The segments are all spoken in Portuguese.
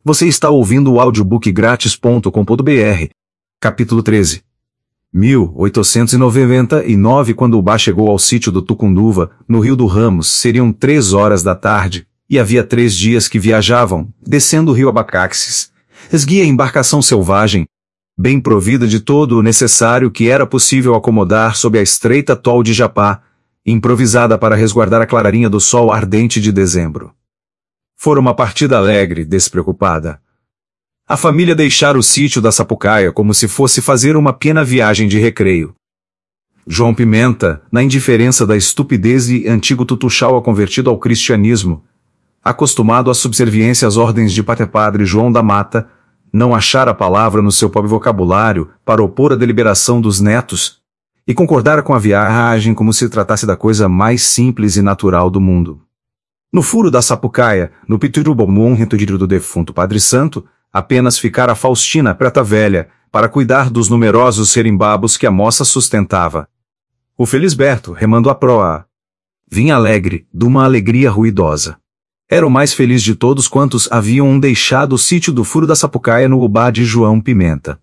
Você está ouvindo o audiobookgratis.com.br. Capítulo 13. 1899, quando Ubá chegou ao sítio do Tucunduva, no Rio do Ramos, seriam 3 horas da tarde, e havia 3 dias que viajavam, descendo o rio Abacaxis. Esguia a embarcação selvagem, bem provida de todo o necessário que era possível acomodar sob a estreita tol de Japá, improvisada para resguardar a clararinha do sol ardente de dezembro. Fora uma partida alegre, despreocupada. A família deixara o sítio da Sapucaia como se fosse fazer uma pequena viagem de recreio. João Pimenta, na indiferença da estupidez e antigo tutuxaua convertido ao cristianismo, acostumado à subserviência às ordens de Padre João da Mata, não achara a palavra no seu pobre vocabulário para opor a deliberação dos netos, e concordara com a viagem como se tratasse da coisa mais simples e natural do mundo. No furo da Sapucaia, no Piturubomum retiro do defunto Padre Santo, apenas ficara a Faustina preta velha, para cuidar dos numerosos serimbabos que a moça sustentava. O Felisberto, remando a proa, vinha alegre, de uma alegria ruidosa. Era o mais feliz de todos quantos haviam deixado o sítio do furo da Sapucaia no Ubá de João Pimenta.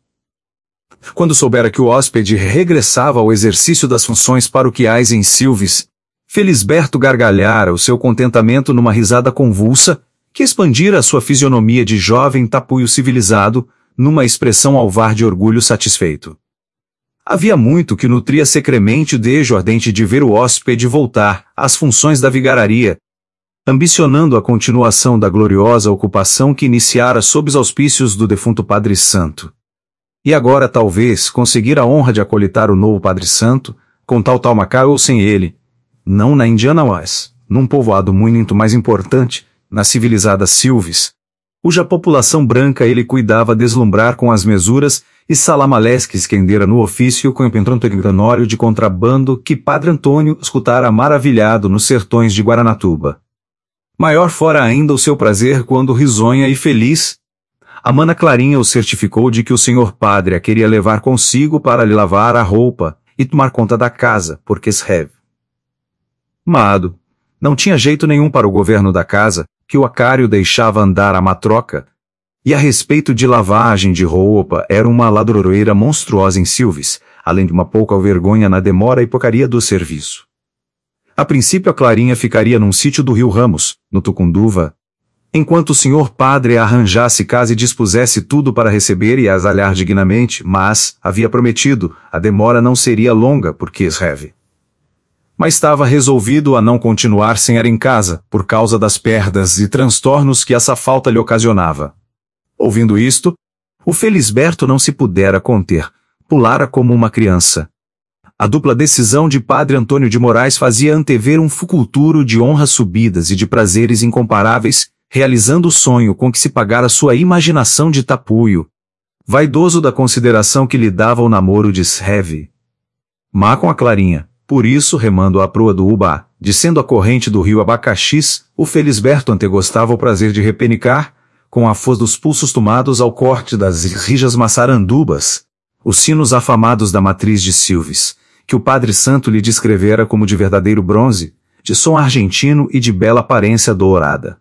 Quando soubera que o hóspede regressava ao exercício das funções paroquiais em Silves, Felisberto gargalhara o seu contentamento numa risada convulsa, que expandira a sua fisionomia de jovem tapuio civilizado, numa expressão alvar de orgulho satisfeito. Havia muito que nutria secremente o desejo ardente de ver o hóspede voltar às funções da vigararia, ambicionando a continuação da gloriosa ocupação que iniciara sob os auspícios do defunto Padre Santo. E agora talvez conseguir a honra de acolitar o novo Padre Santo, com tal Taumacá ou sem ele, não na Indiana West, num povoado muito mais importante, na civilizada Silves, cuja população branca ele cuidava deslumbrar com as mesuras e salamalesques que endera no ofício com o pentrantonório de contrabando que Padre Antônio escutara maravilhado nos sertões de Guaranatuba. Maior fora ainda o seu prazer quando, risonha e feliz, a mana Clarinha o certificou de que o senhor padre a queria levar consigo para lhe lavar a roupa e tomar conta da casa, porque escreve. Mado, não tinha jeito nenhum para o governo da casa, que o acário deixava andar a matroca, e a respeito de lavagem de roupa era uma ladroeira monstruosa em Silves, além de uma pouca vergonha na demora e porcaria do serviço. A princípio a Clarinha ficaria num sítio do Rio Ramos, no Tucunduva, enquanto o senhor padre arranjasse casa e dispusesse tudo para receber e asalhar dignamente, mas, havia prometido, a demora não seria longa, porque escreve. Mas estava resolvido a não continuar sem ela em casa, por causa das perdas e transtornos que essa falta lhe ocasionava. Ouvindo isto, o Felisberto não se pudera conter, pulara como uma criança. A dupla decisão de Padre Antônio de Moraes fazia antever um futuro de honras subidas e de prazeres incomparáveis, realizando o sonho com que se pagara sua imaginação de tapuio, vaidoso da consideração que lhe dava o namoro de Sreve. Má com a Clarinha. Por isso, remando a proa do Ubá, descendo a corrente do rio Abacaxis, o Felisberto antegostava o prazer de repenicar, com a foz dos pulsos tomados ao corte das rijas maçarandubas, os sinos afamados da matriz de Silves, que o Padre Santo lhe descrevera como de verdadeiro bronze, de som argentino e de bela aparência dourada.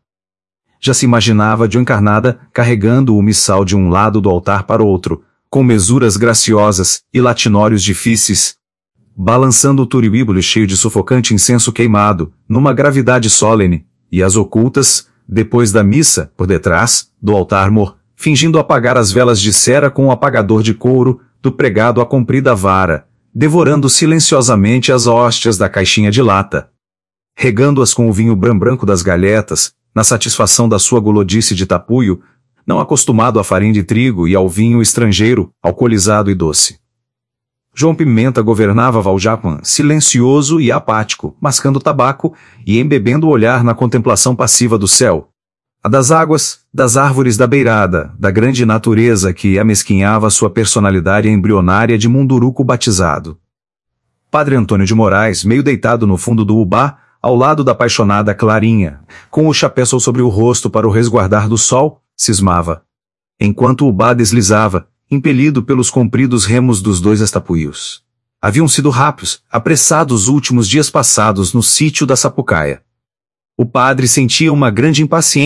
Já se imaginava de encarnada, carregando o missal de um lado do altar para outro, com mesuras graciosas e latinórios difíceis, balançando o turiíbulo cheio de sufocante incenso queimado, numa gravidade solene, e as ocultas, depois da missa, por detrás, do altar-mor, fingindo apagar as velas de cera com o apagador de couro, do pregado à comprida vara, devorando silenciosamente as hóstias da caixinha de lata, regando-as com o vinho branco das galhetas, na satisfação da sua gulodice de tapuio, não acostumado à farinha de trigo e ao vinho estrangeiro, alcoolizado e doce. João Pimenta governava Valjapan, silencioso e apático, mascando tabaco e embebendo o olhar na contemplação passiva do céu, a das águas, das árvores da beirada, da grande natureza que amesquinhava sua personalidade embrionária de munduruco batizado. Padre Antônio de Moraes, meio deitado no fundo do Ubá, ao lado da apaixonada Clarinha, com o chapéu sobre o rosto para o resguardar do sol, cismava. Enquanto o Ubá deslizava, impelido pelos compridos remos dos 2 estapuios. Haviam sido rápidos, apressados os últimos dias passados no sítio da Sapucaia. O padre sentia uma grande impaciência,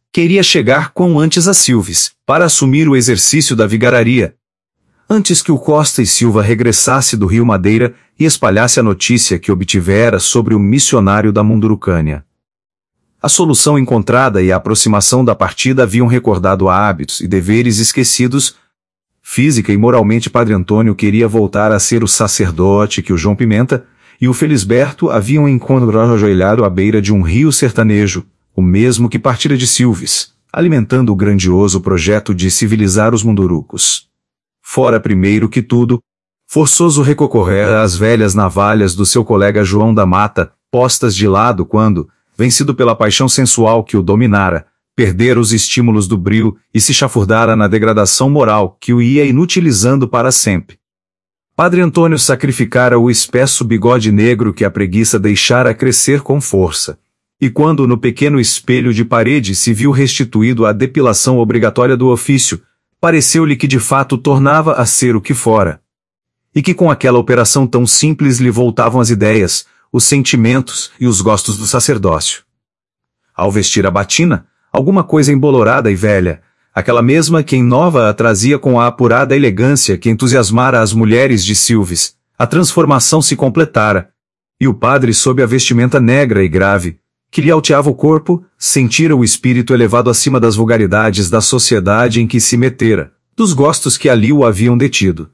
queria chegar quão antes a Silves, para assumir o exercício da vigararia. Antes que o Costa e Silva regressasse do Rio Madeira e espalhasse a notícia que obtivera sobre o missionário da Mundurucânia. A solução encontrada e a aproximação da partida haviam recordado hábitos e deveres esquecidos. Física e moralmente Padre Antônio queria voltar a ser o sacerdote que o João Pimenta e o Felisberto haviam encontrado ajoelhado à beira de um rio sertanejo, o mesmo que partira de Silves, alimentando o grandioso projeto de civilizar os mundurucos. Fora primeiro que tudo, forçoso recorrer às velhas navalhas do seu colega João da Mata, postas de lado quando, vencido pela paixão sensual que o dominara, perdera os estímulos do brio e se chafurdara na degradação moral que o ia inutilizando para sempre. Padre Antônio sacrificara o espesso bigode negro que a preguiça deixara crescer com força. E quando no pequeno espelho de parede se viu restituído à depilação obrigatória do ofício, pareceu-lhe que de fato tornava a ser o que fora. E que com aquela operação tão simples lhe voltavam as ideias, os sentimentos e os gostos do sacerdócio. Ao vestir a batina, alguma coisa embolorada e velha, aquela mesma que em nova a trazia com a apurada elegância que entusiasmara as mulheres de Silves, a transformação se completara, e o padre sob a vestimenta negra e grave, que lhe alteava o corpo, sentira o espírito elevado acima das vulgaridades da sociedade em que se metera, dos gostos que ali o haviam detido.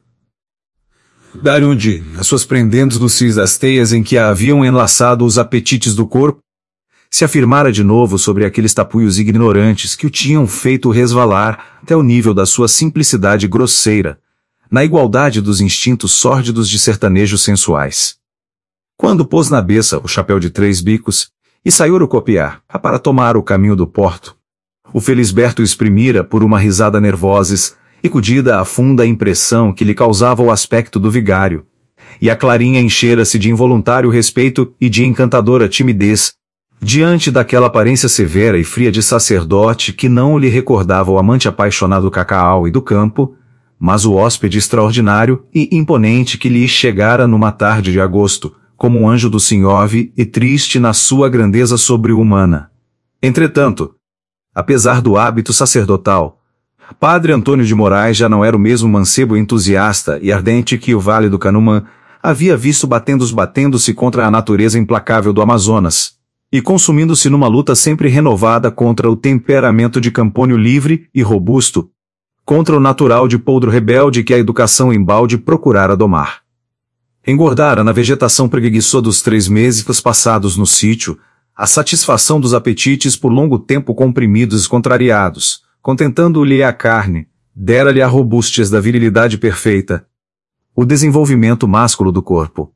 Darunde, as suas prendendas nos fios das teias em que a haviam enlaçado os apetites do corpo, se afirmara de novo sobre aqueles tapuios ignorantes que o tinham feito resvalar até o nível da sua simplicidade grosseira, na igualdade dos instintos sórdidos de sertanejos sensuais. Quando pôs na beça o chapéu de 3 bicos, e saiu a copiar, para tomar o caminho do porto, o Felisberto exprimira por uma risada nervosa, ecudida a funda impressão que lhe causava o aspecto do vigário, e a Clarinha enchera-se de involuntário respeito e de encantadora timidez, diante daquela aparência severa e fria de sacerdote que não lhe recordava o amante apaixonado do cacau e do campo, mas o hóspede extraordinário e imponente que lhe chegara numa tarde de agosto, como um anjo do Senhove e triste na sua grandeza sobre-humana. Entretanto, apesar do hábito sacerdotal, Padre Antônio de Moraes já não era o mesmo mancebo entusiasta e ardente que o Vale do Canumã havia visto batendo-se contra a natureza implacável do Amazonas, e consumindo-se numa luta sempre renovada contra o temperamento de Campônio livre e robusto, contra o natural de Poldro rebelde que a educação embalde procurara domar. Engordara na vegetação preguiçosa dos 3 meses passados no sítio, a satisfação dos apetites por longo tempo comprimidos e contrariados, contentando-lhe a carne, dera-lhe a robustez da virilidade perfeita, o desenvolvimento másculo do corpo.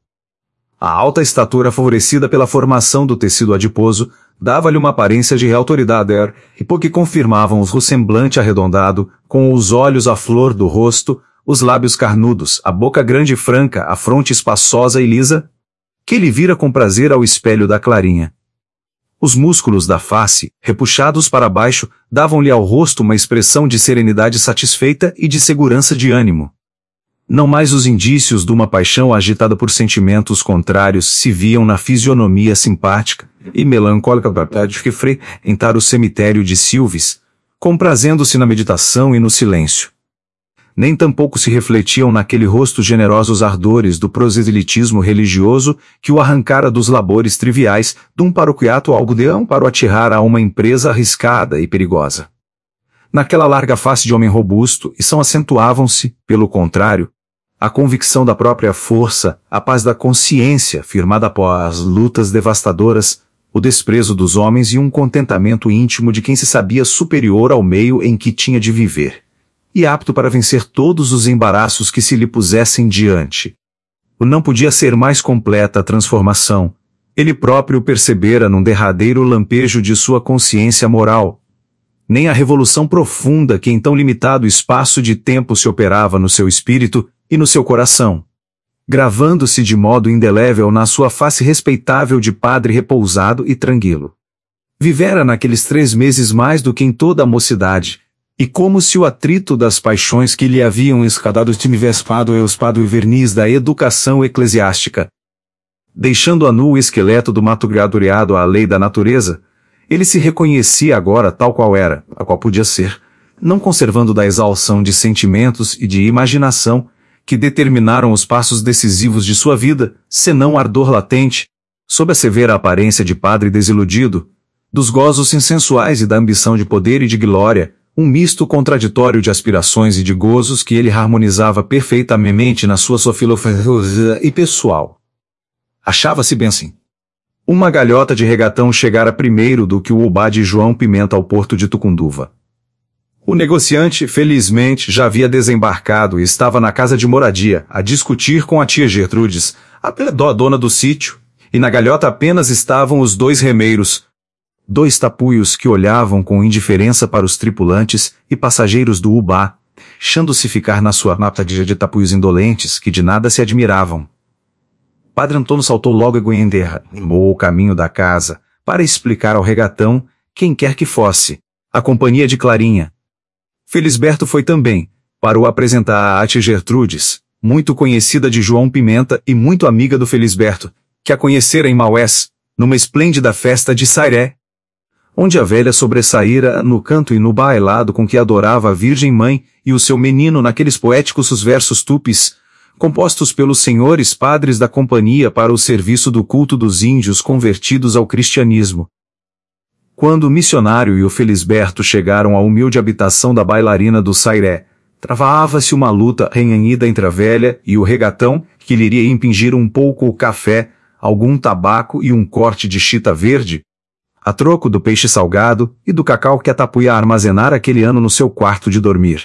A alta estatura favorecida pela formação do tecido adiposo dava-lhe uma aparência de autoridade e porque confirmavam o semblante arredondado, com os olhos à flor do rosto, os lábios carnudos, a boca grande e franca, a fronte espaçosa e lisa, que ele vira com prazer ao espelho da Clarinha. Os músculos da face, repuxados para baixo, davam-lhe ao rosto uma expressão de serenidade satisfeita e de segurança de ânimo. Não mais os indícios de uma paixão agitada por sentimentos contrários se viam na fisionomia simpática e melancólica de que frequentara o cemitério de Silves, comprazendo-se na meditação e no silêncio. Nem tampouco se refletiam naquele rosto generosos ardores do proselitismo religioso que o arrancara dos labores triviais de um paroquiato algodeão para o atirar a uma empresa arriscada e perigosa. Naquela larga face de homem robusto e são acentuavam-se, pelo contrário, a convicção da própria força, a paz da consciência firmada após lutas devastadoras, o desprezo dos homens e um contentamento íntimo de quem se sabia superior ao meio em que tinha de viver, e apto para vencer todos os embaraços que se lhe pusessem diante. Não podia ser mais completa a transformação. Ele próprio percebera num derradeiro lampejo de sua consciência moral. Nem a revolução profunda que em tão limitado espaço de tempo se operava no seu espírito e no seu coração, gravando-se de modo indelével na sua face respeitável de padre repousado e tranquilo. Vivera naqueles 3 meses mais do que em toda a mocidade, e como se o atrito das paixões que lhe haviam escadado tivesse espado e verniz da educação eclesiástica. Deixando a nu o esqueleto do mato gradureado à lei da natureza, Ele se reconhecia agora tal qual era, a qual podia ser, não conservando da exaltação de sentimentos e de imaginação que determinaram os passos decisivos de sua vida, senão ardor latente, sob a severa aparência de padre desiludido, dos gozos insensuais e da ambição de poder e de glória, um misto contraditório de aspirações e de gozos que ele harmonizava perfeitamente na sua filosofia e pessoal. Achava-se bem assim. Uma galhota de regatão chegara primeiro do que o ubá de João Pimenta ao porto de Tucunduva. O negociante, felizmente, já havia desembarcado e estava na casa de moradia, a discutir com a tia Gertrudes, a dona do sítio, e na galhota apenas estavam os 2 remeiros, 2 tapuios que olhavam com indiferença para os tripulantes e passageiros do ubá, achando-se ficar na sua nata de tapuios indolentes que de nada se admiravam. Padre Antônio saltou logo a Goienderra, animou o caminho da casa, para explicar ao regatão, quem quer que fosse, a companhia de Clarinha. Felisberto foi também, para o apresentar à tia Gertrudes, muito conhecida de João Pimenta e muito amiga do Felisberto, que a conhecera em Maués, numa esplêndida festa de Sairé, onde a velha sobressaíra no canto e no bailado com que adorava a Virgem Mãe e o seu menino naqueles poéticos versos tupis, compostos pelos senhores padres da companhia para o serviço do culto dos índios convertidos ao cristianismo. Quando o missionário e o Felisberto chegaram à humilde habitação da bailarina do Sairé, travava-se uma luta renhanhida entre a velha e o regatão, que lhe iria impingir um pouco o café, algum tabaco e um corte de chita verde, a troco do peixe salgado e do cacau que a tapuia armazenara aquele ano no seu quarto de dormir.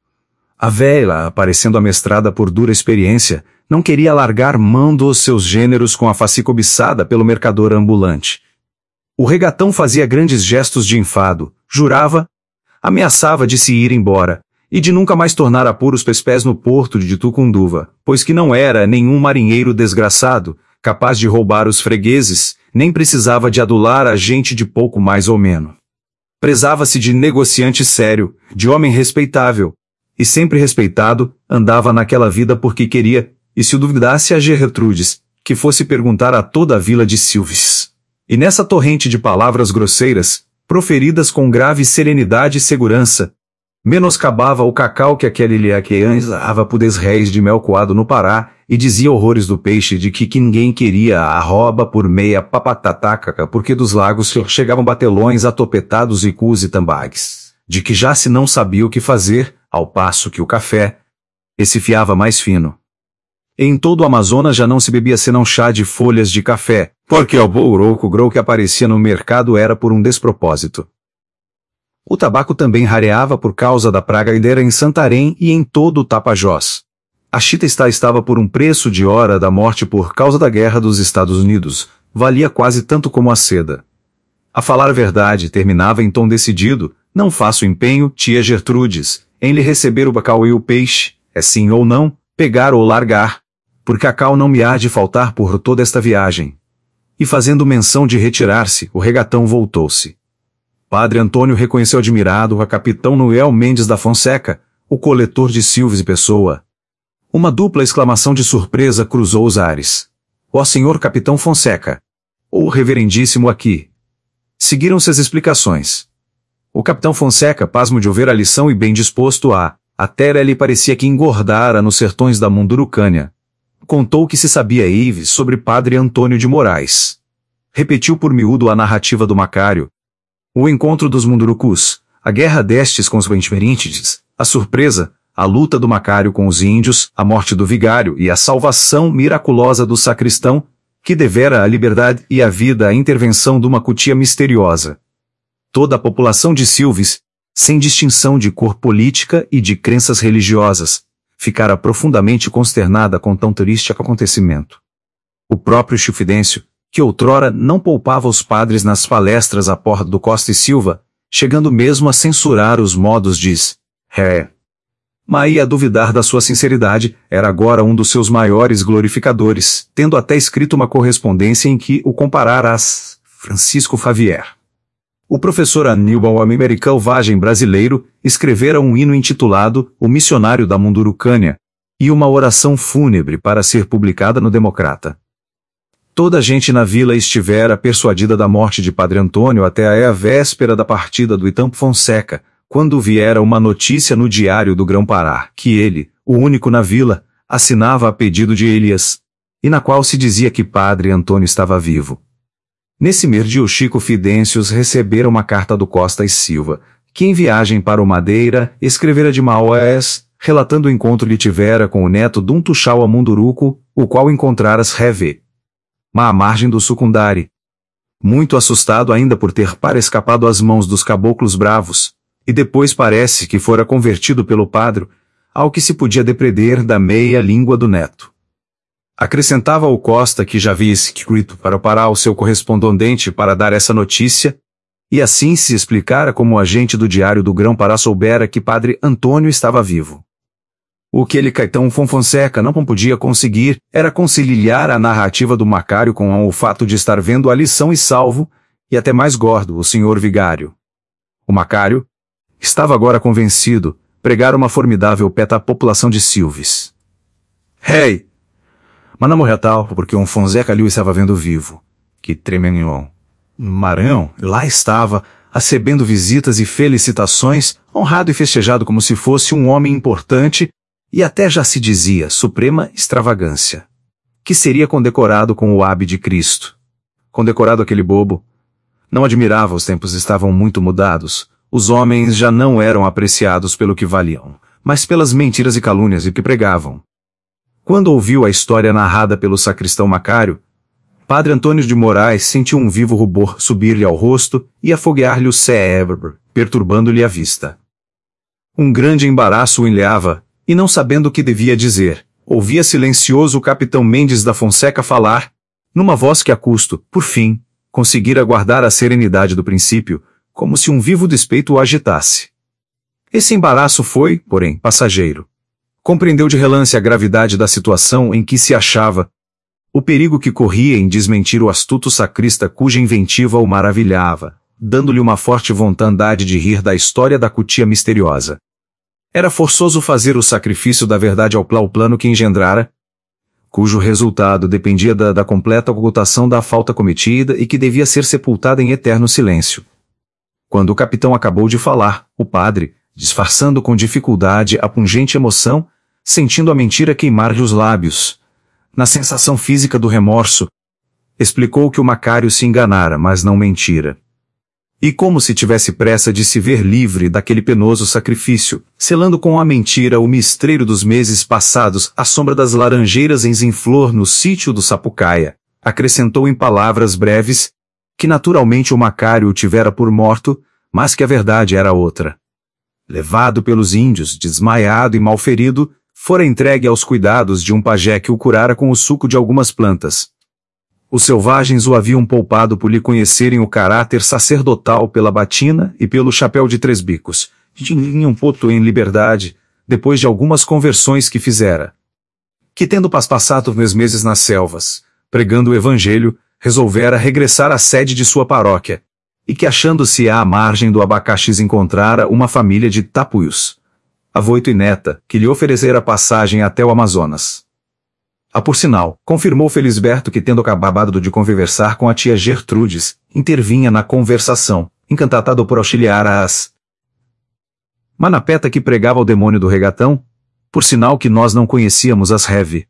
A velha, aparecendo amestrada por dura experiência, não queria largar mão dos seus gêneros com a face cobiçada pelo mercador ambulante. O regatão fazia grandes gestos de enfado, jurava, ameaçava de se ir embora, e de nunca mais tornar a pôr os pés no porto de Tucunduva, pois que não era nenhum marinheiro desgraçado, capaz de roubar os fregueses, nem precisava de adular a gente de pouco mais ou menos. Prezava-se de negociante sério, de homem respeitável, e sempre respeitado, andava naquela vida porque queria, e se o duvidasse a Gertrudes, que fosse perguntar a toda a vila de Silves. E nessa torrente de palavras grosseiras, proferidas com grave serenidade e segurança, menoscabava o cacau que aquele lheaqueanzava por 10 réis de mel coado no Pará, e dizia horrores do peixe de que ninguém queria a arroba por meia papatataca porque dos lagos chegavam batelões atopetados e cus e tambagues, de que já se não sabia o que fazer, ao passo que o café, esse fiava mais fino. Em todo o Amazonas já não se bebia senão chá de folhas de café, porque o bourouco grou que aparecia no mercado era por um despropósito. O tabaco também rareava por causa da praga ideira em Santarém e em todo o Tapajós. A chita estava por um preço de hora da morte por causa da guerra dos Estados Unidos, valia quase tanto como a seda. A falar a verdade, terminava em tom decidido, não faço empenho, tia Gertrudes, em lhe receber o bacau e o peixe, é sim ou não, pegar ou largar, por cacau não me há de faltar por toda esta viagem. E fazendo menção de retirar-se, o regatão voltou-se. Padre Antônio reconheceu admirado a capitão Noel Mendes da Fonseca, o coletor de Silves e Pessoa. Uma dupla exclamação de surpresa cruzou os ares. Ó senhor capitão Fonseca! O reverendíssimo aqui! Seguiram-se as explicações. O capitão Fonseca, pasmo de ouvir a lição e bem disposto a terra lhe parecia que engordara nos sertões da Mundurucânia. Contou o que se sabia Ives sobre Padre Antônio de Moraes. Repetiu por miúdo a narrativa do Macário. O encontro dos Mundurucus, a guerra destes com os Bentimerintes, a surpresa, a luta do Macário com os índios, a morte do vigário e a salvação miraculosa do sacristão, que devera a liberdade e a vida à intervenção de uma cutia misteriosa. Toda a população de Silves, sem distinção de cor política e de crenças religiosas, ficara profundamente consternada com tão triste acontecimento. O próprio Chufidêncio, que outrora não poupava os padres nas palestras à porta do Costa e Silva, chegando mesmo a censurar os modos mas a duvidar da sua sinceridade, era agora um dos seus maiores glorificadores, tendo até escrito uma correspondência em que o comparara a Francisco Xavier. O professor Aníbal Americano Vagem brasileiro escrevera um hino intitulado O Missionário da Mundurucânia, e uma oração fúnebre para ser publicada no Democrata. Toda a gente na vila estivera persuadida da morte de Padre Antônio até a véspera da partida do Itampo Fonseca, quando viera uma notícia no Diário do Grão-Pará, que ele, o único na vila, assinava a pedido de Elias, e na qual se dizia que Padre Antônio estava vivo. Nesse mês o Chico Fidêncios recebera uma carta do Costa e Silva, que em viagem para o Madeira escrevera de Maués, relatando o encontro que tivera com o neto Dum Tuxau a Munduruco, o qual encontraras Reve, à margem do Sucundari. Muito assustado ainda por ter para escapado às mãos dos caboclos bravos, e depois parece que fora convertido pelo padre, ao que se podia depreender da meia língua do neto. Acrescentava o Costa que já havia escrito para o Pará o seu correspondente para dar essa notícia, e assim se explicara como o agente do Diário do Grão-Pará soubera que Padre Antônio estava vivo. O que ele Caetão Fonseca não podia conseguir era conciliar a narrativa do Macário com o fato de estar vendo a lição e salvo, e até mais gordo, o senhor vigário. O Macário estava agora convencido, pregara uma formidável peta à população de Silves. Hey! Mas não morreu tal, porque um Fonseca ali o estava vendo vivo. Que tremenhon. Maranhão, lá estava, recebendo visitas e felicitações, honrado e festejado como se fosse um homem importante, e até já se dizia suprema extravagância, que seria condecorado com o Ábide de Cristo. Condecorado aquele bobo. Não admirava, os tempos estavam muito mudados, os homens já não eram apreciados pelo que valiam, mas pelas mentiras e calúnias que pregavam. Quando ouviu a história narrada pelo sacristão Macário, Padre Antônio de Moraes sentiu um vivo rubor subir-lhe ao rosto e afoguear-lhe o cérebro, perturbando-lhe a vista. Um grande embaraço o enleava, e não sabendo o que devia dizer, ouvia silencioso o capitão Mendes da Fonseca falar, numa voz que a custo, por fim, conseguira guardar a serenidade do princípio, como se um vivo despeito o agitasse. Esse embaraço foi, porém, passageiro. Compreendeu de relance a gravidade da situação em que se achava, o perigo que corria em desmentir o astuto sacrista cuja inventiva o maravilhava, dando-lhe uma forte vontade de rir da história da cutia misteriosa. Era forçoso fazer o sacrifício da verdade ao plano que engendrara, cujo resultado dependia da completa ocultação da falta cometida e que devia ser sepultada em eterno silêncio. Quando o capitão acabou de falar, o padre, disfarçando com dificuldade a pungente emoção, sentindo a mentira queimar-lhe os lábios, na sensação física do remorso, explicou que o Macário se enganara, mas não mentira. E como se tivesse pressa de se ver livre daquele penoso sacrifício, selando com a mentira o mistreiro dos meses passados à sombra das laranjeiras em flor no sítio do Sapucaia, acrescentou em palavras breves, que naturalmente o Macário o tivera por morto, mas que a verdade era outra. Levado pelos índios, desmaiado e malferido, fora entregue aos cuidados de um pajé que o curara com o suco de algumas plantas. Os selvagens o haviam poupado por lhe conhecerem o caráter sacerdotal pela batina e pelo chapéu de 3 bicos. Tinham posto em liberdade, depois de algumas conversões que fizera. Que tendo passado 2 meses nas selvas, pregando o evangelho, resolvera regressar à sede de sua paróquia, e que achando-se à margem do Abacaxis encontrara uma família de tapuios, avoito e neta, que lhe oferecera passagem até o Amazonas. Por sinal, confirmou Felisberto que tendo acabado de conversar com a tia Gertrudes, intervinha na conversação, encantado por auxiliar as Manapeta que pregava o demônio do regatão, por sinal que nós não conhecíamos as Reve.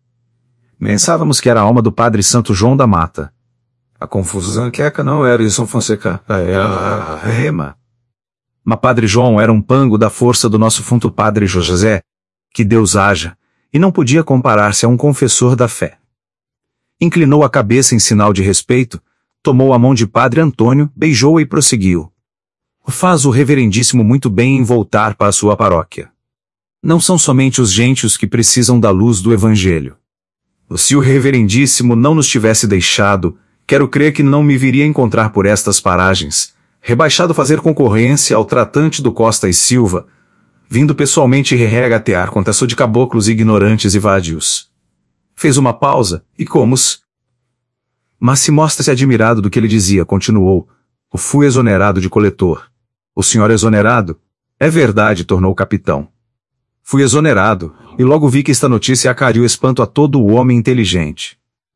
Pensávamos que era a alma do padre Santo João da Mata. A confusão queca não era isso, Fonseca, era a rema. Mas padre João era um pango da força do nosso funto padre José, que Deus haja, e não podia comparar-se a um confessor da fé. Inclinou a cabeça em sinal de respeito, tomou a mão de Padre Antônio, beijou-a e prosseguiu. Faz o reverendíssimo muito bem em voltar para a sua paróquia. Não são somente os gentios que precisam da luz do Evangelho. Se o reverendíssimo não nos tivesse deixado, quero crer que não me viria encontrar por estas paragens, rebaixado fazer concorrência ao tratante do Costa e Silva, vindo pessoalmente regatear contra sua de caboclos ignorantes e vadios. Fez uma pausa, e mas se mostra-se admirado do que ele dizia, continuou. Fui exonerado de coletor. O senhor exonerado? É verdade, tornou o capitão. Fui exonerado, e logo vi que esta notícia acariu espanto a todo o homem inteligente.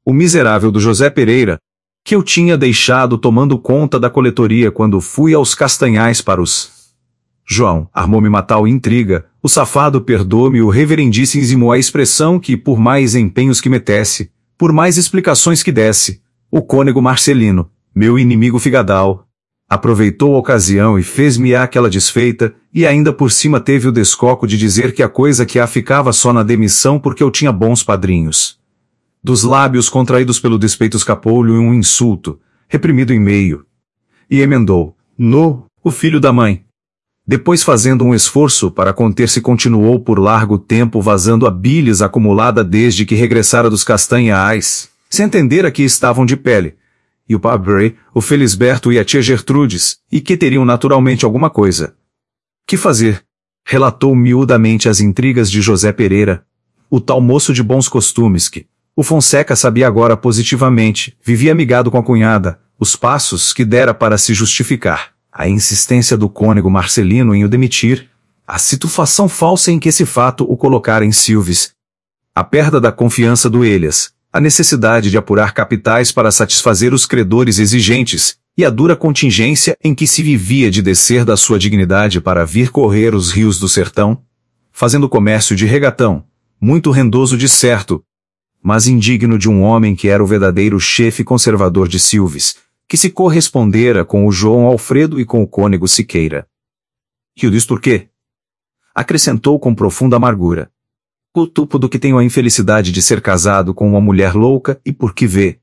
o miserável do José Pereira, que eu tinha deixado tomando conta da coletoria quando fui aos Castanhais para os... João, armou-me uma tal intriga, o safado perdoe-me o reverendíssimo a expressão que, por mais empenhos que metesse, por mais explicações que desse, o cônego Marcelino, meu inimigo figadal, aproveitou a ocasião e fez-me aquela desfeita, e ainda por cima teve o descoco de dizer que a coisa que ficava só na demissão porque eu tinha bons padrinhos. Dos lábios contraídos pelo despeito escapou-lhe um insulto, reprimido em meio. E emendou, o filho da mãe. Depois, fazendo um esforço para conter-se, continuou por largo tempo vazando a bilis acumulada desde que regressara dos Castanhais, sem entender a que estavam de pele, e o padre, o Felisberto e a tia Gertrudes, e que teriam naturalmente alguma coisa. Que fazer? Relatou miudamente as intrigas de José Pereira, o tal moço de bons costumes que, o Fonseca sabia agora positivamente, vivia amigado com a cunhada, os passos que dera para se justificar, a insistência do cônego Marcelino em o demitir, a situação falsa em que esse fato o colocara em Silves, a perda da confiança do Elias, a necessidade de apurar capitais para satisfazer os credores exigentes, e a dura contingência em que se vivia de descer da sua dignidade para vir correr os rios do sertão, fazendo comércio de regatão, muito rendoso de certo, mas indigno de um homem que era o verdadeiro chefe conservador de Silves, que se correspondera com o João Alfredo e com o cônego Siqueira. Rio diz por quê? Acrescentou com profunda amargura. O tupo do que tenho a infelicidade de ser casado com uma mulher louca e porque vê.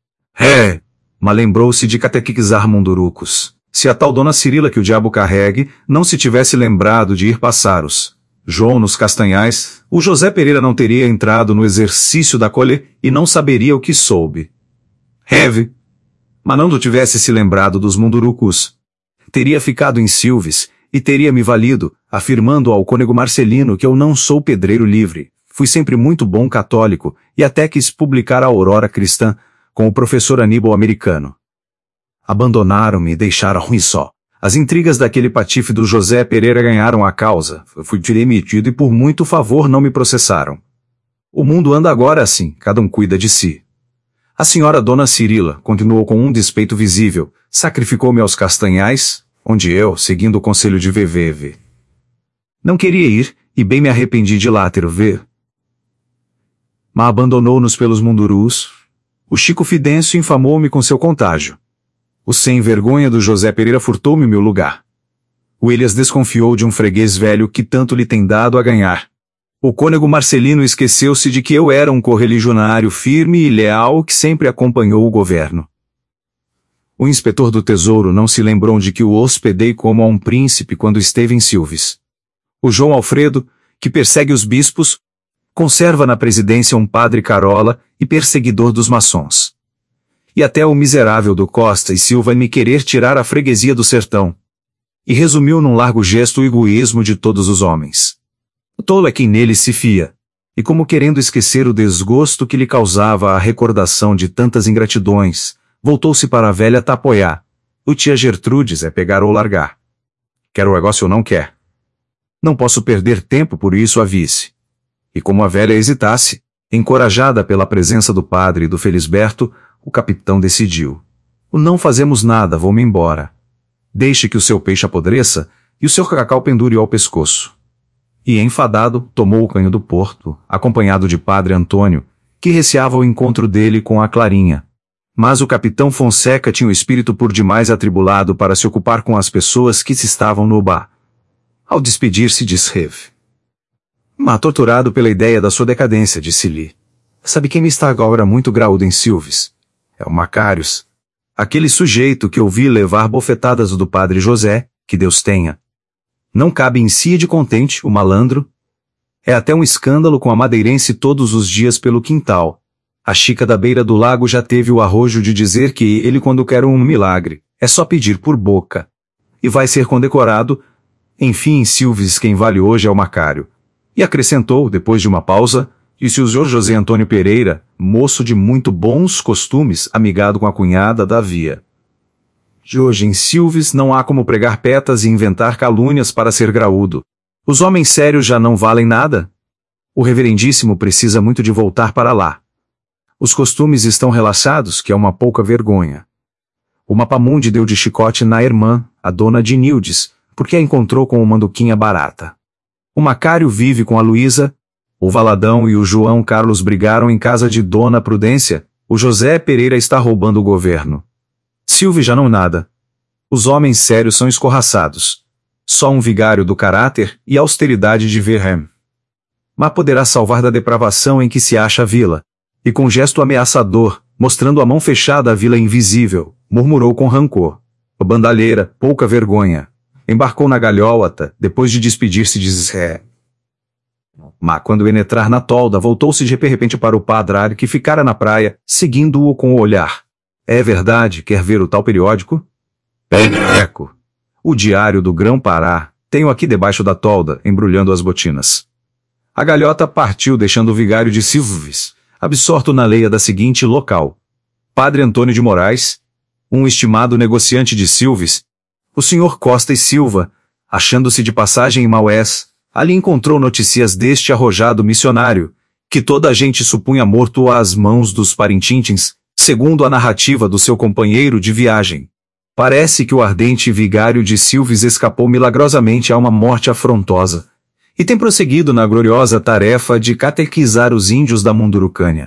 Mas lembrou-se de catequizar mundurucos. Se a tal dona Cirila que o diabo carregue, não se tivesse lembrado de ir passar os João nos Castanhais, o José Pereira não teria entrado no exercício da colhe e não saberia o que soube. Mas não tu tivesse se lembrado dos mundurucos. Teria ficado em Silves, e teria me valido, afirmando ao cônego Marcelino que eu não sou pedreiro livre, fui sempre muito bom católico, e até quis publicar a Aurora Cristã, com o professor Aníbal americano. Abandonaram-me e deixaram-me só. As intrigas daquele patife do José Pereira ganharam a causa, fui demitido e por muito favor não me processaram. O mundo anda agora assim, cada um cuida de si. A senhora Dona Cirila, continuou com um despeito visível, sacrificou-me aos Castanhais, onde eu, seguindo o conselho de VVV, não queria ir, e bem me arrependi de lá ter ver. Mas abandonou-nos pelos mundurus. O Chico Fidêncio infamou-me com seu contágio. O sem-vergonha do José Pereira furtou-me meu lugar. O Elias desconfiou de um freguês velho que tanto lhe tem dado a ganhar. O cônego Marcelino esqueceu-se de que eu era um correligionário firme e leal que sempre acompanhou o governo. O inspetor do tesouro não se lembrou de que o hospedei como a um príncipe quando esteve em Silves. O João Alfredo, que persegue os bispos, conserva na presidência um padre carola e perseguidor dos maçons. E até o miserável do Costa e Silva me querer tirar a freguesia do sertão. E resumiu num largo gesto o egoísmo de todos os homens. O tolo é quem nele se fia, e como querendo esquecer o desgosto que lhe causava a recordação de tantas ingratidões, voltou-se para a velha Tapoiá. O tia Gertrudes é pegar ou largar. Quer o negócio ou não quer. Não posso perder tempo, por isso a vice. E como a velha hesitasse, encorajada pela presença do padre e do Felisberto, o capitão decidiu. O não fazemos nada, vou-me embora. Deixe que o seu peixe apodreça e o seu cacau pendure ao pescoço. E, enfadado, tomou o canho do porto, acompanhado de padre Antônio, que receava o encontro dele com a Clarinha. Mas o capitão Fonseca tinha o espírito por demais atribulado para se ocupar com as pessoas que se estavam no bar. Ao despedir-se, disse-lhe: mas torturado pela ideia da sua decadência, disse-lhe. Sabe quem me está agora muito graúdo em Silves? É o Macários. Aquele sujeito que ouvi levar bofetadas do padre José, que Deus tenha. Não cabe em si de contente, o malandro. É até um escândalo com a madeirense todos os dias pelo quintal. A Chica da beira do lago já teve o arrojo de dizer que ele, quando quer um milagre, é só pedir por boca. E vai ser condecorado. Enfim, em Silves quem vale hoje é o Macário. E acrescentou, depois de uma pausa, disse o senhor José Antônio Pereira, moço de muito bons costumes, amigado com a cunhada da via. De hoje em Silves não há como pregar petas e inventar calúnias para ser graúdo. Os homens sérios já não valem nada. O reverendíssimo precisa muito de voltar para lá. Os costumes estão relaxados, que é uma pouca vergonha. O Mapamundi deu de chicote na irmã, a dona de Nildes, porque a encontrou com uma manduquinha barata. O Macário vive com a Luísa, o Valadão e o João Carlos brigaram em casa de Dona Prudência, o José Pereira está roubando o governo. Silvio já não nada. Os homens sérios são escorraçados. Só um vigário do caráter e austeridade de Verhem. Mas poderá salvar da depravação em que se acha a vila. E com gesto ameaçador, mostrando a mão fechada à vila invisível, murmurou com rancor. A bandalheira, pouca vergonha, embarcou na galhota, depois de despedir-se de Zé. Mas quando penetrar na tolda, voltou-se de repente para o padre que ficara na praia, seguindo-o com o olhar. É verdade, quer ver o tal periódico? Eco. O Diário do Grão-Pará, tenho aqui debaixo da tolda, embrulhando as botinas. A galhota partiu deixando o vigário de Silves, absorto na leia da seguinte local. Padre Antônio de Moraes, um estimado negociante de Silves, o senhor Costa e Silva, achando-se de passagem em Maués, ali encontrou notícias deste arrojado missionário, que toda a gente supunha morto às mãos dos parintintins, segundo a narrativa do seu companheiro de viagem. Parece que o ardente vigário de Silves escapou milagrosamente a uma morte afrontosa, e tem prosseguido na gloriosa tarefa de catequizar os índios da Mundurucânia.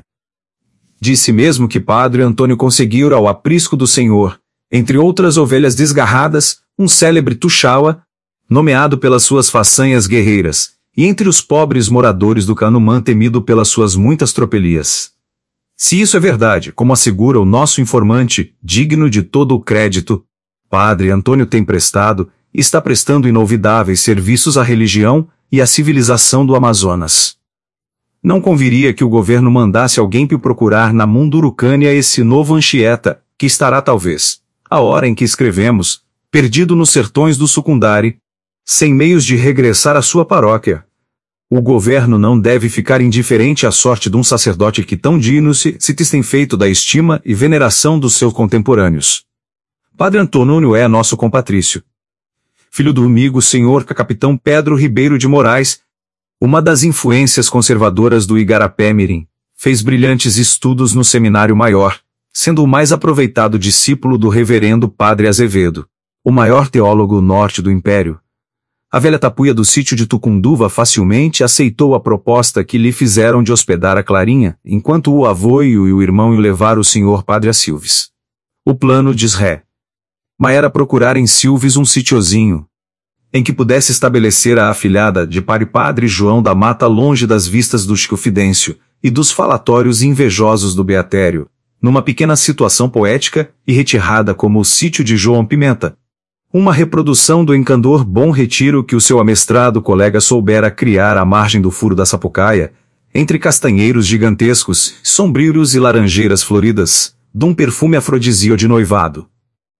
Disse mesmo que Padre Antônio conseguiu ao aprisco do Senhor, entre outras ovelhas desgarradas, um célebre Tuxaua, nomeado pelas suas façanhas guerreiras, e entre os pobres moradores do Canumã temido pelas suas muitas tropelias. Se isso é verdade, como assegura o nosso informante, digno de todo o crédito, Padre Antônio tem prestado, e está prestando inolvidáveis serviços à religião e à civilização do Amazonas. Não conviria que o governo mandasse alguém para procurar na Mundurucânia esse novo Anchieta, que estará talvez, a hora em que escrevemos, perdido nos sertões do Sucundari, sem meios de regressar à sua paróquia. O governo não deve ficar indiferente à sorte de um sacerdote que tão digno se tem feito da estima e veneração dos seus contemporâneos. Padre Antônio é nosso compatrício. Filho do amigo senhor capitão Pedro Ribeiro de Moraes, uma das influências conservadoras do Igarapé-Mirim, fez brilhantes estudos no Seminário Maior, sendo o mais aproveitado discípulo do reverendo Padre Azevedo, o maior teólogo norte do Império. A velha tapuia do sítio de Tucunduva facilmente aceitou a proposta que lhe fizeram de hospedar a Clarinha, enquanto o avô e o irmão iam levar o senhor Padre a Silves. O plano diz ré. Mas era procurar em Silves um sitiozinho, em que pudesse estabelecer a afilhada de Padre João da Mata longe das vistas do Chico Fidêncio e dos falatórios invejosos do Beatério, numa pequena situação poética e retirada como o sítio de João Pimenta. Uma reprodução do encandor Bom Retiro que o seu amestrado colega soubera criar à margem do furo da Sapucaia, entre castanheiros gigantescos, sombrios e laranjeiras floridas, de um perfume afrodisíaco de noivado.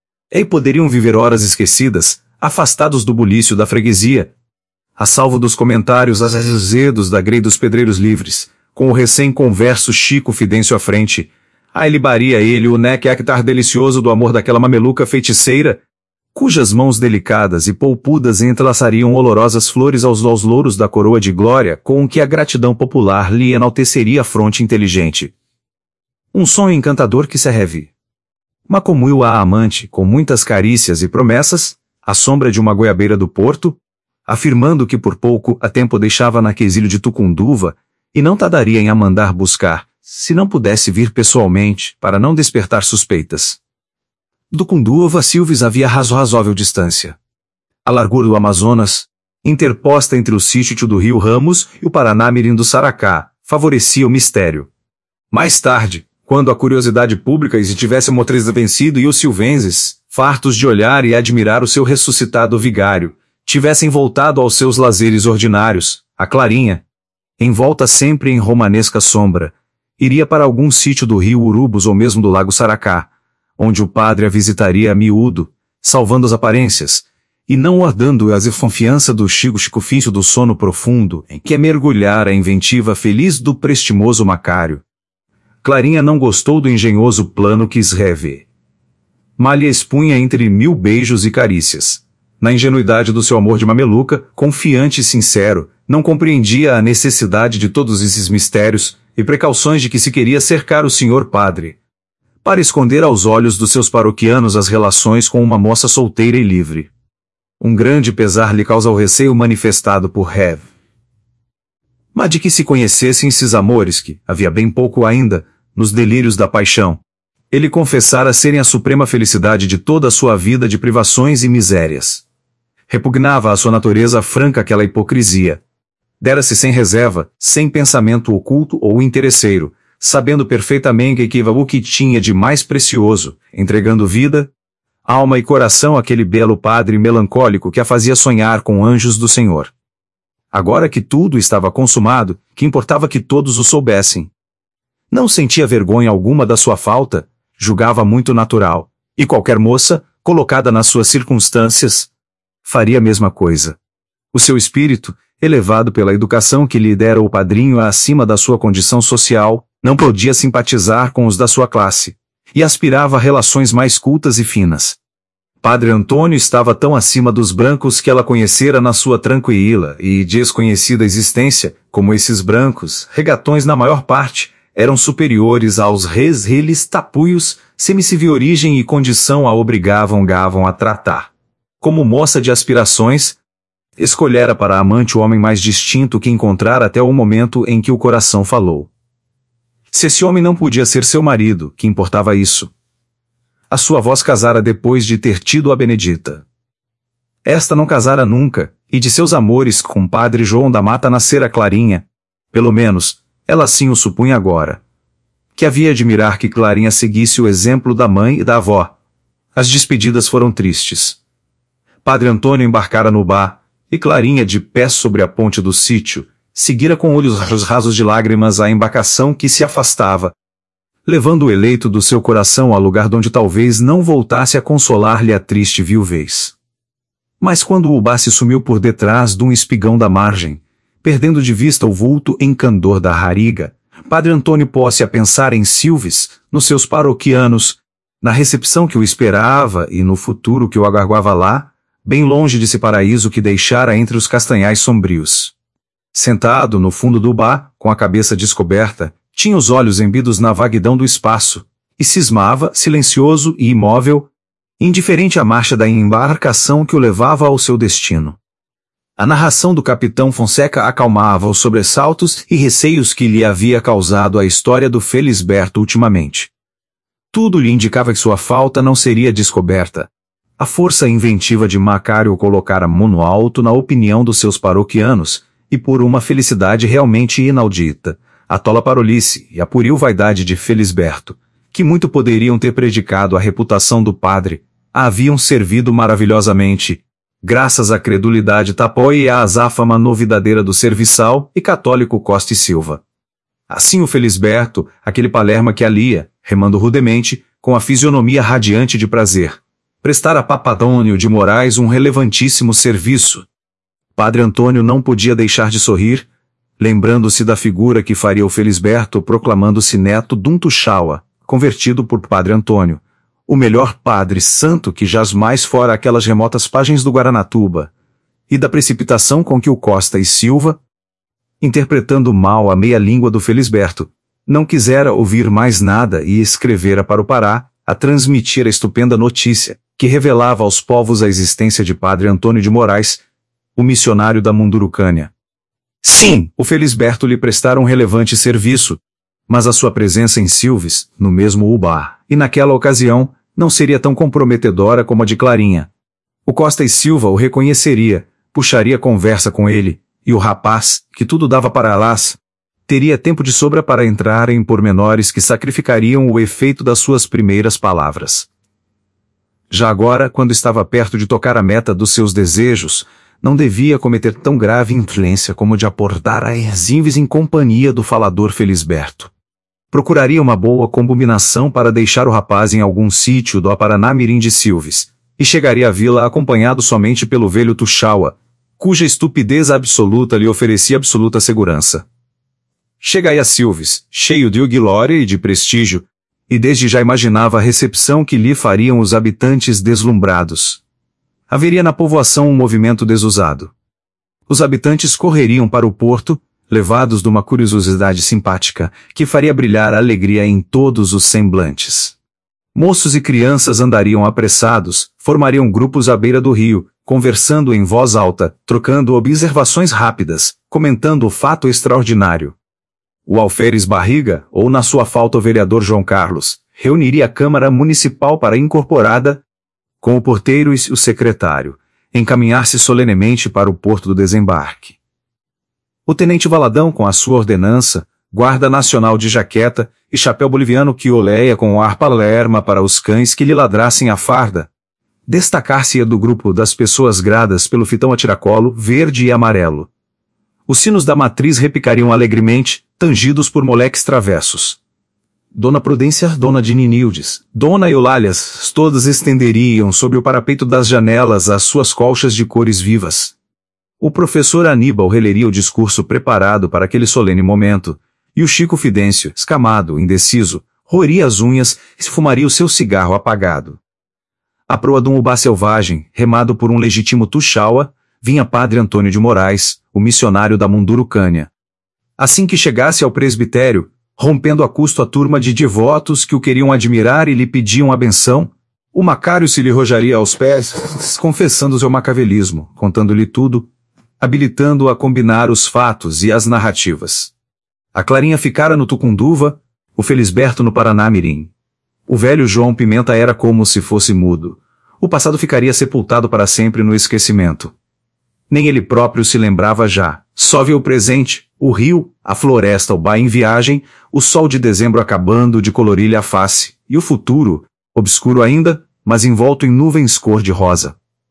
E poderiam viver horas esquecidas, afastados do bulício da freguesia, a salvo dos comentários azedos da grei dos pedreiros livres, com o recém-converso Chico Fidêncio à frente, aí libaria ele o néctar delicioso do amor daquela mameluca feiticeira, cujas mãos delicadas e polpudas entrelaçariam olorosas flores aos louros da coroa de glória com que a gratidão popular lhe enalteceria a fronte inteligente. Um sonho encantador que se revi. Macomuiu a amante, com muitas carícias e promessas, à sombra de uma goiabeira do porto, afirmando que por pouco a tempo deixava na quesilho de Tucunduva, e não tardaria em a mandar buscar, se não pudesse vir pessoalmente, para não despertar suspeitas. Do Tucunduva a Silves havia razoável distância. A largura do Amazonas, interposta entre o sítio do Rio Ramos e o Paraná-Mirim do Saracá, favorecia o mistério. Mais tarde, quando a curiosidade pública se tivesse motriz vencido e os silvenses, fartos de olhar e admirar o seu ressuscitado vigário, tivessem voltado aos seus lazeres ordinários, a Clarinha, envolta sempre em romanesca sombra, iria para algum sítio do rio Urubus ou mesmo do lago Saracá, onde o padre a visitaria a miúdo, salvando as aparências, e não guardando a desconfiança do Chico-Fício do sono profundo em que é mergulhar a inventiva feliz do prestimoso Macário. Clarinha não gostou do engenhoso plano que esreve. Malha expunha entre 1000 beijos e carícias. Na ingenuidade do seu amor de mameluca, confiante e sincero, não compreendia a necessidade de todos esses mistérios, e precauções de que se queria cercar o senhor padre, para esconder aos olhos dos seus paroquianos as relações com uma moça solteira e livre. Um grande pesar lhe causa o receio manifestado por Rev. Mas de que se conhecessem esses amores que, havia bem pouco ainda, nos delírios da paixão, ele confessara serem a suprema felicidade de toda a sua vida de privações e misérias. Repugnava à sua natureza franca aquela hipocrisia. Dera-se sem reserva, sem pensamento oculto ou interesseiro, sabendo perfeitamente o que tinha de mais precioso, entregando vida, alma e coração àquele belo padre melancólico que a fazia sonhar com anjos do Senhor. Agora que tudo estava consumado, que importava que todos o soubessem. Não sentia vergonha alguma da sua falta, julgava muito natural, e qualquer moça, colocada nas suas circunstâncias, faria a mesma coisa. O seu espírito, elevado pela educação que lhe dera o padrinho acima da sua condição social, não podia simpatizar com os da sua classe, e aspirava a relações mais cultas e finas. Padre Antônio estava tão acima dos brancos que ela conhecera na sua tranquila e desconhecida existência, como esses brancos, regatões na maior parte, eram superiores aos reis tapuios, semicivil origem e condição a obrigavam a tratar. Como moça de aspirações, escolhera para amante o homem mais distinto que encontrara até o momento em que o coração falou. Se esse homem não podia ser seu marido, que importava isso? A sua voz casara depois de ter tido a Benedita. Esta não casara nunca, e de seus amores com padre João da Mata nascera Clarinha. Pelo menos, ela assim o supunha agora. Que havia de admirar que Clarinha seguisse o exemplo da mãe e da avó. As despedidas foram tristes. Padre Antônio embarcara no bar, e Clarinha, de pé sobre a ponte do sítio, seguira com olhos rasos de lágrimas a embarcação que se afastava, levando o eleito do seu coração a lugar donde talvez não voltasse a consolar-lhe a triste viuvez. Mas quando o bar se sumiu por detrás de um espigão da margem, perdendo de vista o vulto em candor da rariga, Padre Antônio pôs-se a pensar em Silves, nos seus paroquianos, na recepção que o esperava e no futuro que o aguardava lá, bem longe desse paraíso que deixara entre os castanhais sombrios. Sentado no fundo do bar, com a cabeça descoberta, tinha os olhos embidos na vaguidão do espaço, e cismava, silencioso e imóvel, indiferente à marcha da embarcação que o levava ao seu destino. A narração do capitão Fonseca acalmava os sobressaltos e receios que lhe havia causado a história do Felisberto ultimamente. Tudo lhe indicava que sua falta não seria descoberta. A força inventiva de Macário o colocara mono alto na opinião dos seus paroquianos, e por uma felicidade realmente inaudita, a tola parolice e a pueril vaidade de Felisberto, que muito poderiam ter predicado a reputação do padre, a haviam servido maravilhosamente, graças à credulidade Tapói e à azáfama novidadeira do serviçal e católico Costa e Silva. Assim o Felisberto, aquele Palerma que alia, remando rudemente, com a fisionomia radiante de prazer, prestara a Papadônio de Moraes um relevantíssimo serviço. Padre Antônio não podia deixar de sorrir, lembrando-se da figura que faria o Felisberto proclamando-se neto dum Tuxaua, convertido por Padre Antônio, o melhor padre santo que jasmais fora aquelas remotas páginas do Guaranatuba, e da precipitação com que o Costa e Silva, interpretando mal a meia-língua do Felisberto, não quisera ouvir mais nada e escrevera para o Pará, a transmitir a estupenda notícia, que revelava aos povos a existência de Padre Antônio de Moraes, o missionário da Mundurucânia. Sim, o Felisberto lhe prestara um relevante serviço, mas a sua presença em Silves, no mesmo Ubar, e naquela ocasião, não seria tão comprometedora como a de Clarinha. O Costa e Silva o reconheceria, puxaria conversa com ele, e o rapaz, que tudo dava para alás, teria tempo de sobra para entrar em pormenores que sacrificariam o efeito das suas primeiras palavras. Já agora, quando estava perto de tocar a meta dos seus desejos, não devia cometer tão grave influência como de aportar a Herzinves em companhia do falador Felisberto. Procuraria uma boa combinação para deixar o rapaz em algum sítio do Aparanamirim de Silves, e chegaria à vila acompanhado somente pelo velho Tuxaua, cuja estupidez absoluta lhe oferecia absoluta segurança. Chegai a Silves, cheio de glória e de prestígio, e desde já imaginava a recepção que lhe fariam os habitantes deslumbrados. Haveria na povoação um movimento desusado. Os habitantes correriam para o porto, levados de uma curiosidade simpática que faria brilhar a alegria em todos os semblantes. Moços e crianças andariam apressados, formariam grupos à beira do rio, conversando em voz alta, trocando observações rápidas, comentando o fato extraordinário. O alferes Barriga, ou na sua falta o vereador João Carlos, reuniria a Câmara Municipal para incorporada, com o porteiro e o secretário, encaminhar-se solenemente para o porto do desembarque. O tenente Valadão, com a sua ordenança, guarda nacional de jaqueta e chapéu boliviano que oleia com o ar palerma para os cães que lhe ladrassem a farda, destacar-se-ia do grupo das pessoas gradas pelo fitão a tiracolo verde e amarelo. Os sinos da matriz repicariam alegremente, tangidos por moleques travessos. Dona Prudência, Dona Dininildes, Dona Eulálias, todas estenderiam sobre o parapeito das janelas as suas colchas de cores vivas. O professor Aníbal releria o discurso preparado para aquele solene momento, e o Chico Fidêncio, escamado, indeciso, roeria as unhas e se fumaria o seu cigarro apagado. À proa de um ubá selvagem, remado por um legítimo tuxaua, vinha Padre Antônio de Moraes, o missionário da Mundurucânia. Assim que chegasse ao presbitério, rompendo a custo a turma de devotos que o queriam admirar e lhe pediam a benção, o Macário se lhe rojaria aos pés, confessando seu macavelismo, contando-lhe tudo, habilitando-o a combinar os fatos e as narrativas. A Clarinha ficara no Tucunduva, o Felisberto no Paranamirim. O velho João Pimenta era como se fosse mudo. O passado ficaria sepultado para sempre no esquecimento. Nem ele próprio se lembrava já. Só via o presente, o rio, a floresta, o bar em viagem, o sol de dezembro acabando de colorir-lhe a face, e o futuro, obscuro ainda, mas envolto em nuvens cor-de-rosa.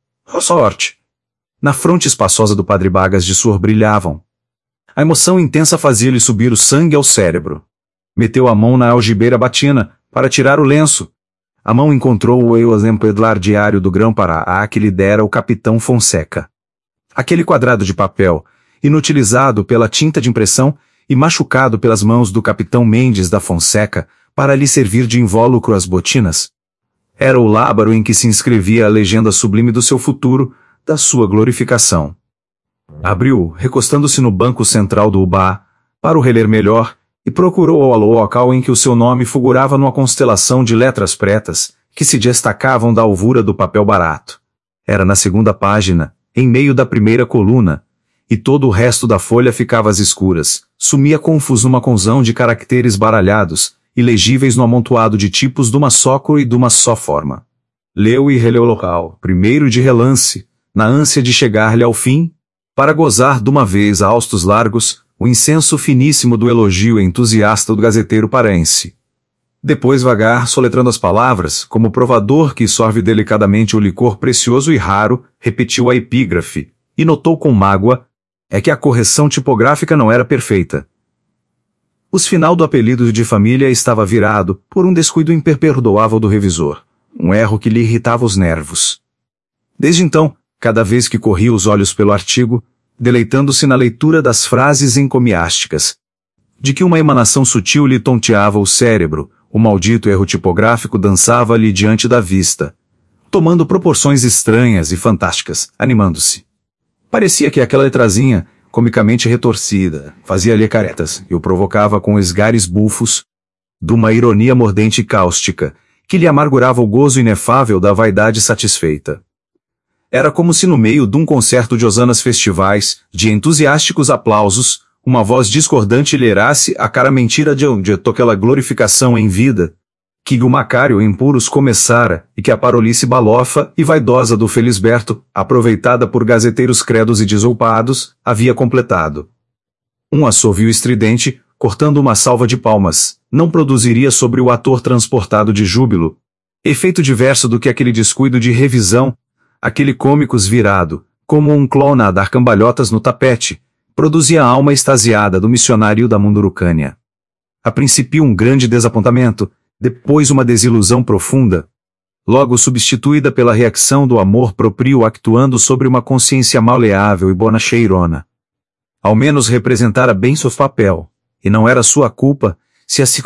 Sorte! Na fronte espaçosa do Padre Bagas de Suor brilhavam. A emoção intensa fazia-lhe subir o sangue ao cérebro. Meteu a mão na algibeira batina, para tirar o lenço. A mão encontrou o exemplar diário do Grão-Pará que lhe dera o capitão Fonseca. Aquele quadrado de papel, inutilizado pela tinta de impressão e machucado pelas mãos do capitão Mendes da Fonseca para lhe servir de invólucro às botinas, era o lábaro em que se inscrevia a legenda sublime do seu futuro, da sua glorificação. Abriu, recostando-se no banco central do ubá, para o reler melhor, e procurou o local em que o seu nome figurava numa constelação de letras pretas, que se destacavam da alvura do papel barato. Era na segunda página, em meio da primeira coluna, e todo o resto da folha ficava às escuras, sumia confuso numa confusão de caracteres baralhados, ilegíveis no amontoado de tipos de uma só cor e de uma só forma. Leu e releu o local, primeiro de relance, na ânsia de chegar-lhe ao fim, para gozar de uma vez a haustos largos, o incenso finíssimo do elogio entusiasta do gazeteiro paraense. Depois vagar, soletrando as palavras, como provador que sorve delicadamente o licor precioso e raro, repetiu a epígrafe, e notou com mágoa, é que a correção tipográfica não era perfeita. O final do apelido de família estava virado, por um descuido imperdoável do revisor, um erro que lhe irritava os nervos. Desde então, cada vez que corria os olhos pelo artigo, deleitando-se na leitura das frases encomiásticas, de que uma emanação sutil lhe tonteava o cérebro, o maldito erro tipográfico dançava-lhe diante da vista, tomando proporções estranhas e fantásticas, animando-se. Parecia que aquela letrazinha, comicamente retorcida, fazia-lhe caretas e o provocava com esgares bufos, de uma ironia mordente e cáustica, que lhe amargurava o gozo inefável da vaidade satisfeita. Era como se no meio de um concerto de hosanas festivais, de entusiásticos aplausos, uma voz discordante lhe erasse a cara mentira de onde aquela glorificação em vida, que o Macário em puros começara, e que a parolice balofa e vaidosa do Felisberto, aproveitada por gazeteiros credos e desoupados, havia completado. Um assovio estridente, cortando uma salva de palmas, não produziria sobre o ator transportado de júbilo efeito diverso do que aquele descuido de revisão, aquele cômicos virado, como um clown a dar cambalhotas no tapete, produzia a alma extasiada do missionário da Mundurucânia. A princípio um grande desapontamento, depois uma desilusão profunda, logo substituída pela reacção do amor próprio actuando sobre uma consciência maleável e bonacheirona. Ao menos representara bem seu papel, e não era sua culpa se as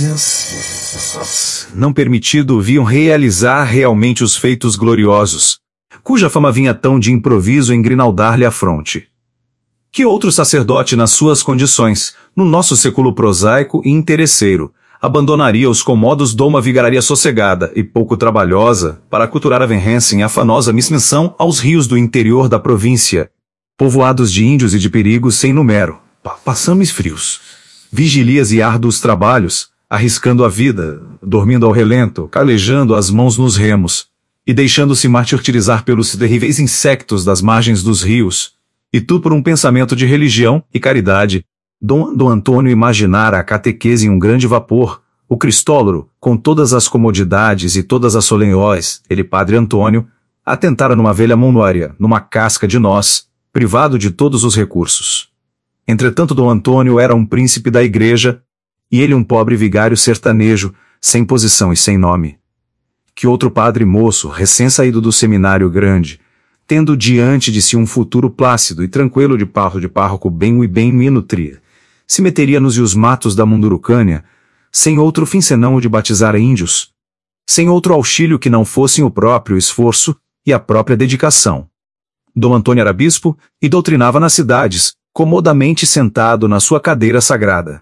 circunstâncias não permitido viam realizar realmente os feitos gloriosos, cuja fama vinha tão de improviso engrinaldar-lhe a fronte. Que outro sacerdote nas suas condições, no nosso século prosaico e interesseiro, abandonaria os comodos de uma vigararia sossegada e pouco trabalhosa para culturar a venrência em afanosa missão aos rios do interior da província, povoados de índios e de perigos sem número, passames frios, vigilias e árduos trabalhos, arriscando a vida, dormindo ao relento, calejando as mãos nos remos, e deixando-se martirizar pelos terríveis insectos das margens dos rios, e tu por um pensamento de religião e caridade. Dom Antônio imaginara a catequese em um grande vapor, o Cristóloro, com todas as comodidades e todas as solenhóis, ele Padre Antônio, atentara numa velha monória, numa casca de nós, privado de todos os recursos. Entretanto Dom Antônio era um príncipe da igreja, e ele um pobre vigário sertanejo, sem posição e sem nome. Que outro padre moço, recém-saído do seminário grande, tendo diante de si um futuro plácido e tranquilo de párroco bem me nutria, se meteria nos rios matos da Mundurucânia, sem outro fim senão o de batizar índios, sem outro auxílio que não fossem o próprio esforço e a própria dedicação. Dom Antônio era bispo e doutrinava nas cidades, comodamente sentado na sua cadeira sagrada.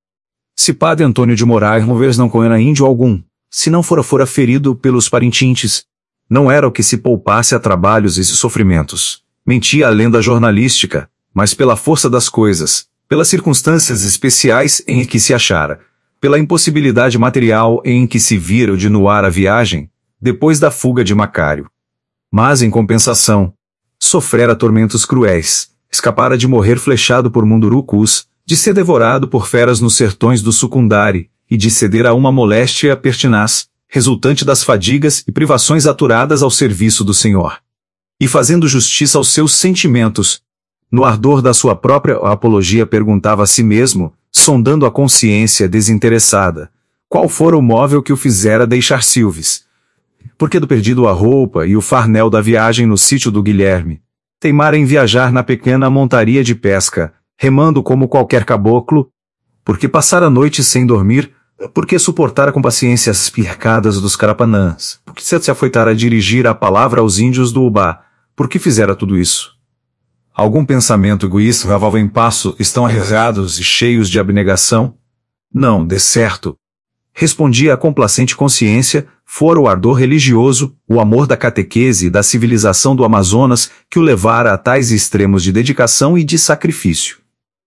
Se Padre Antônio de Moraes não conhena índio algum, se não fora ferido pelos parintintes, não era o que se poupasse a trabalhos e sofrimentos. Mentia a lenda jornalística, mas pela força das coisas, pelas circunstâncias especiais em que se achara, pela impossibilidade material em que se vira de nuar a viagem, depois da fuga de Macário. Mas, em compensação, sofrera tormentos cruéis, escapara de morrer flechado por mundurucus, de ser devorado por feras nos sertões do Sucundari, e de ceder a uma moléstia pertinaz, resultante das fadigas e privações aturadas ao serviço do Senhor. E fazendo justiça aos seus sentimentos, no ardor da sua própria apologia perguntava a si mesmo, sondando a consciência desinteressada, qual fora o móvel que o fizera deixar Silves. Porque do perdido a roupa e o farnel da viagem no sítio do Guilherme, teimara em viajar na pequena montaria de pesca, remando como qualquer caboclo, porque passara a noite sem dormir, porque suportara com paciência as pircadas dos carapanãs, porque se afoitara a dirigir a palavra aos índios do Ubá, porque fizera tudo isso. Algum pensamento egoísta levava em passo, estão arregados e cheios de abnegação? Não, de certo. Respondia a complacente consciência, fora o ardor religioso, o amor da catequese e da civilização do Amazonas que o levara a tais extremos de dedicação e de sacrifício.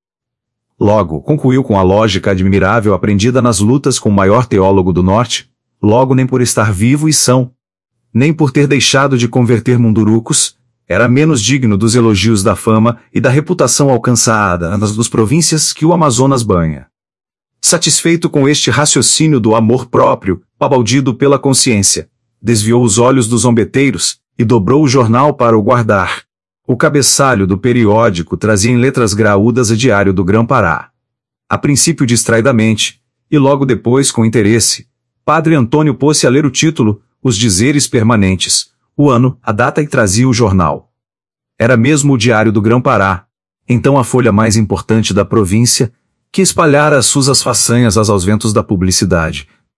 Logo, concluiu com a lógica admirável aprendida nas lutas com o maior teólogo do Norte, logo nem por estar vivo e são, nem por ter deixado de converter mundurucos, era menos digno dos elogios da fama e da reputação alcançada nas duas províncias que o Amazonas banha. Satisfeito com este raciocínio do amor próprio, abaldido pela consciência, desviou os olhos dos zombeteiros e dobrou o jornal para o guardar. O cabeçalho do periódico trazia em letras graúdas o Diário do Grão-Pará. A princípio distraidamente, e logo depois com interesse, Padre Antônio pôs-se a ler o título, os dizeres permanentes, o ano, a data e trazia o jornal. Era mesmo o Diário do Grão-Pará, então a folha mais importante da província, que espalhara as suas façanhas aos ventos da publicidade,